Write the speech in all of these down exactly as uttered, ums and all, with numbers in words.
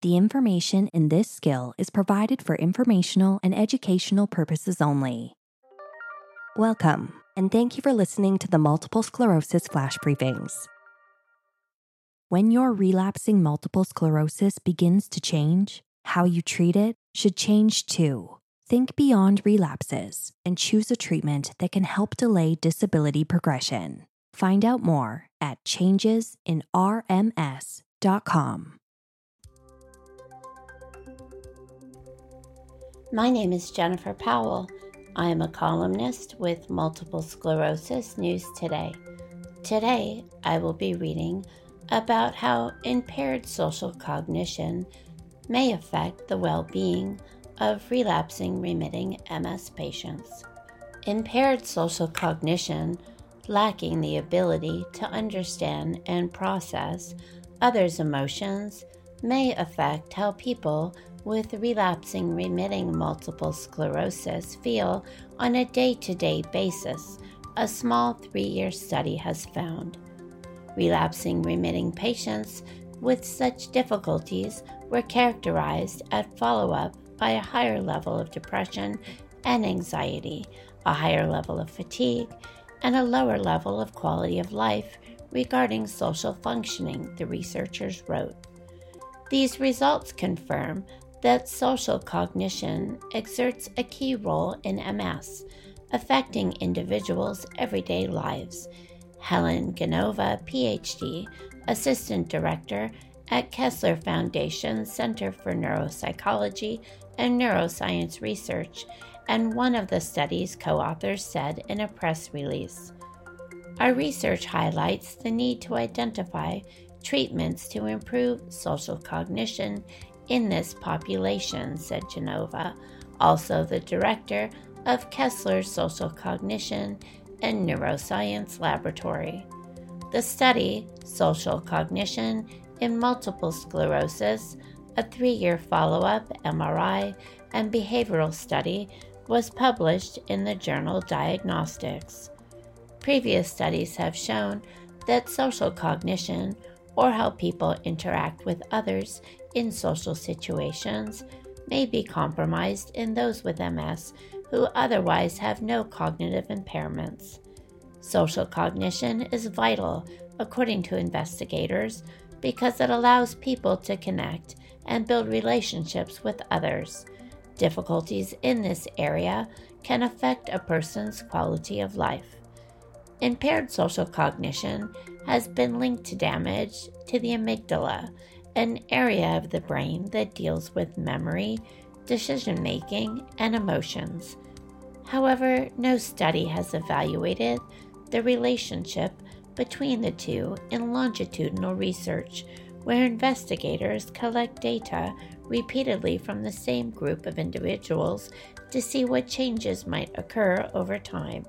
The information in this skill is provided for informational and educational purposes only. Welcome, and thank you for listening to the Multiple Sclerosis Flash Briefings. When your relapsing multiple sclerosis begins to change, how you treat it should change too. Think beyond relapses and choose a treatment that can help delay disability progression. Find out more at changes in R M S dot com. My name is Jennifer Powell. I am a columnist with Multiple Sclerosis News Today. Today, I will be reading about how impaired social cognition may affect the well-being of relapsing remitting M S patients. Impaired social cognition, lacking the ability to understand and process others' emotions, may affect how people with relapsing remitting multiple sclerosis feel on a day-to-day basis, a small three-year study has found. Relapsing remitting patients with such difficulties were characterized at follow-up by a higher level of depression and anxiety, a higher level of fatigue, and a lower level of quality of life regarding social functioning, the researchers wrote. These results confirm that social cognition exerts a key role in M S, affecting individuals' everyday lives. Helen Genova, P H D, Assistant Director at Kessler Foundation Center for Neuropsychology and Neuroscience Research, and one of the study's co-authors, said in a press release, "Our research highlights the need to identify treatments to improve social cognition in this population," said Genova, also the director of Kessler's Social Cognition and Neuroscience Laboratory. The study, Social Cognition in Multiple Sclerosis, a three-year follow-up M R I and behavioral study, was published in the journal Diagnostics. Previous studies have shown that social cognition, or how people interact with others in social situations, may be compromised in those with M S who otherwise have no cognitive impairments. Social cognition is vital, according to investigators, because it allows people to connect and build relationships with others. Difficulties in this area can affect a person's quality of life. Impaired social cognition has been linked to damage to the amygdala, an area of the brain that deals with memory, decision-making, and emotions. However, no study has evaluated the relationship between the two in longitudinal research, where investigators collect data repeatedly from the same group of individuals to see what changes might occur over time.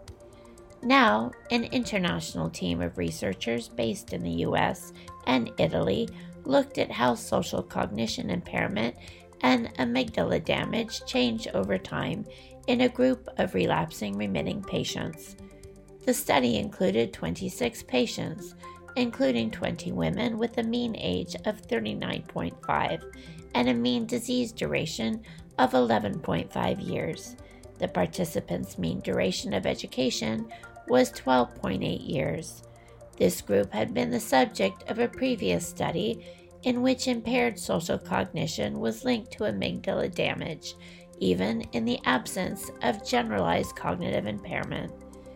Now, an international team of researchers based in the U S and Italy looked at how social cognition impairment and amygdala damage change over time in a group of relapsing remitting patients. The study included twenty-six patients, including twenty women with a mean age of thirty-nine point five and a mean disease duration of eleven point five years. The participants' mean duration of education was twelve point eight years. This group had been the subject of a previous study in which impaired social cognition was linked to amygdala damage, even in the absence of generalized cognitive impairment.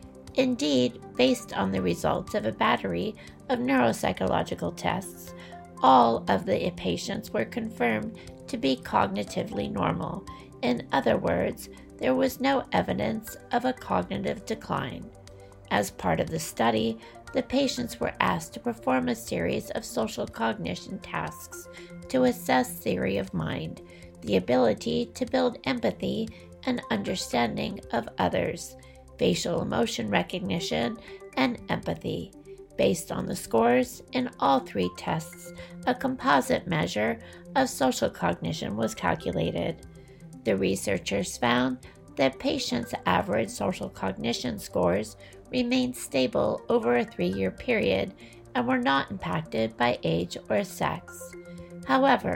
Indeed, based on the results of a battery of neuropsychological tests, all of the patients were confirmed to be cognitively normal. In other words, there was no evidence of a cognitive decline. As part of the study, the patients were asked to perform a series of social cognition tasks to assess theory of mind, the ability to build empathy and understanding of others, facial emotion recognition, and empathy. Based on the scores in all three tests, a composite measure of social cognition was calculated. The researchers found that patients' average social cognition scores remained stable over a three-year period and were not impacted by age or sex. However,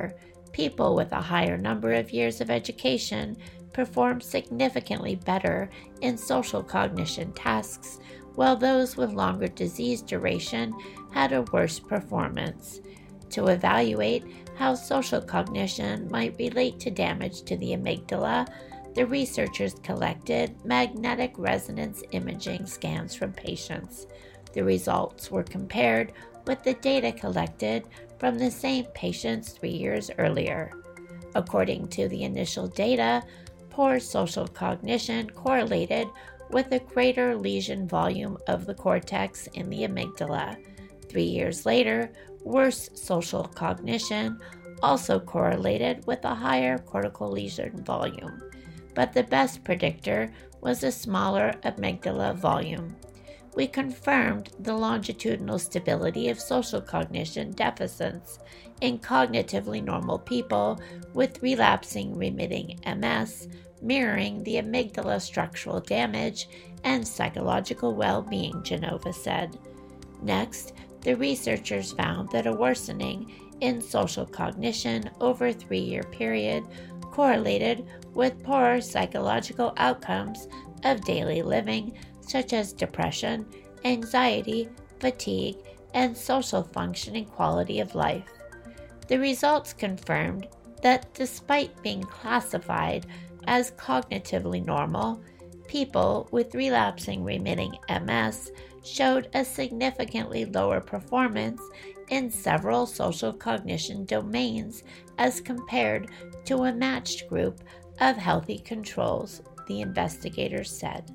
People with a higher number of years of education performed significantly better in social cognition tasks, while those with longer disease duration had a worse performance. To evaluate how social cognition might relate to damage to the amygdala, the researchers collected magnetic resonance imaging scans from patients. The results were compared with the data collected from the same patients three years earlier. According to the initial data, poor social cognition correlated with a greater lesion volume of the cortex in the amygdala. Three years later, worse social cognition also correlated with a higher cortical lesion volume, but the best predictor was a smaller amygdala volume. We confirmed the longitudinal stability of social cognition deficits in cognitively normal people with relapsing remitting M S, mirroring the amygdala structural damage and psychological well-being, Genova said. Next, the researchers found that a worsening in social cognition over a three-year period correlated with poorer psychological outcomes of daily living, such as depression, anxiety, fatigue, and social function and quality of life. The results confirmed that despite being classified as cognitively normal, people with relapsing remitting M S showed a significantly lower performance in several social cognition domains as compared to a matched group of healthy controls, the investigators said.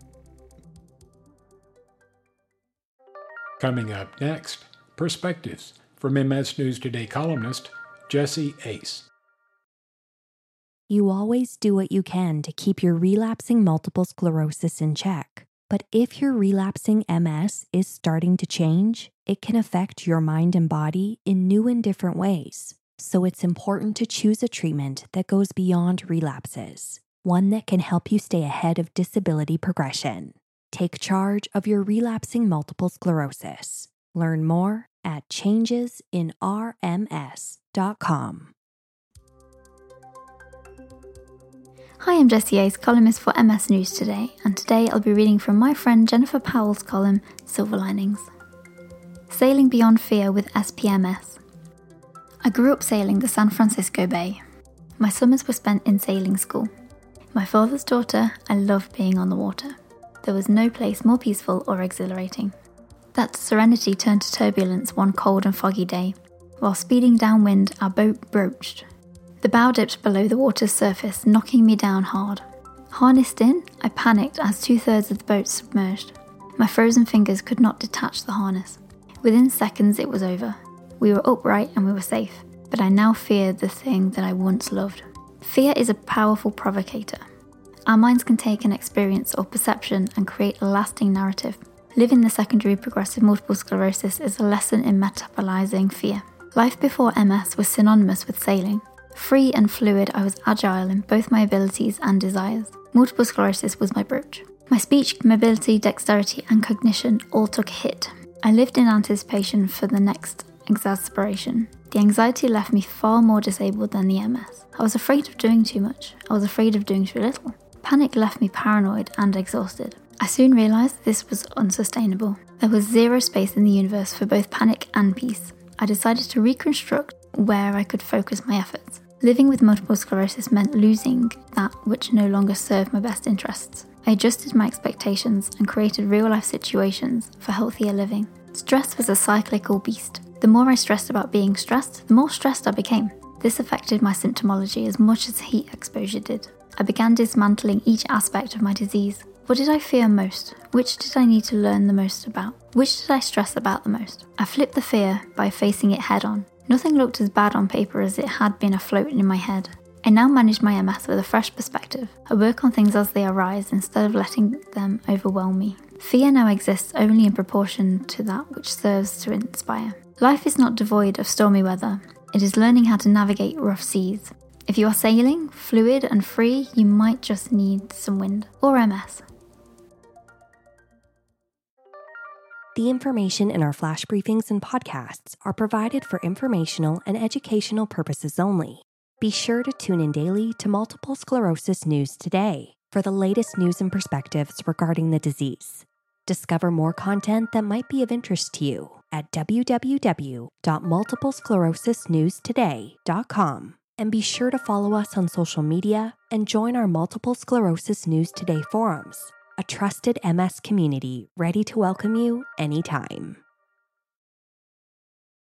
Coming up next, Perspectives from M S News Today columnist Jesse Ace. You always do what you can to keep your relapsing multiple sclerosis in check. But if your relapsing M S is starting to change, it can affect your mind and body in new and different ways. So it's important to choose a treatment that goes beyond relapses, one that can help you stay ahead of disability progression. Take charge of your relapsing multiple sclerosis. Learn more at changes in R M S dot com. Hi, I'm Jessie Ace, columnist for M S News Today, and today I'll be reading from my friend Jennifer Powell's column, Silver Linings. Sailing Beyond Fear with S P M S. I grew up sailing the San Francisco Bay. My summers were spent in sailing school. My father's daughter, I loved being on the water. There was no place more peaceful or exhilarating. That serenity turned to turbulence one cold and foggy day. While speeding downwind, our boat broached. The bow dipped below the water's surface, knocking me down hard. Harnessed in, I panicked as two-thirds of the boat submerged. My frozen fingers could not detach the harness. Within seconds it was over. We were upright and we were safe, but I now feared the thing that I once loved. Fear is a powerful provocator. Our minds can take an experience or perception and create a lasting narrative. Living the secondary progressive multiple sclerosis is a lesson in metabolizing fear. Life before M S was synonymous with sailing. Free and fluid, I was agile in both my abilities and desires. Multiple sclerosis was my brooch. My speech, mobility, dexterity, and cognition all took a hit. I lived in anticipation for the next exasperation. The anxiety left me far more disabled than the M S. I was afraid of doing too much. I was afraid of doing too little. Panic left me paranoid and exhausted. I soon realised this was unsustainable. There was zero space in the universe for both panic and peace. I decided to reconstruct where I could focus my efforts. Living with multiple sclerosis meant losing that which no longer served my best interests. I adjusted my expectations and created real-life situations for healthier living. Stress was a cyclical beast. The more I stressed about being stressed, the more stressed I became. This affected my symptomology as much as heat exposure did. I began dismantling each aspect of my disease. What did I fear most? Which did I need to learn the most about? Which did I stress about the most? I flipped the fear by facing it head on. Nothing looked as bad on paper as it had been afloat in my head. I now manage my M S with a fresh perspective. I work on things as they arise instead of letting them overwhelm me. Fear now exists only in proportion to that which serves to inspire. Life is not devoid of stormy weather. It is learning how to navigate rough seas. If you are sailing, fluid and free, you might just need some wind or M S. The information in our flash briefings and podcasts are provided for informational and educational purposes only. Be sure to tune in daily to Multiple Sclerosis News Today for the latest news and perspectives regarding the disease. Discover more content that might be of interest to you at w w w dot multiple sclerosis news today dot com. And be sure to follow us on social media and join our Multiple Sclerosis News Today forums, a trusted M S community ready to welcome you anytime.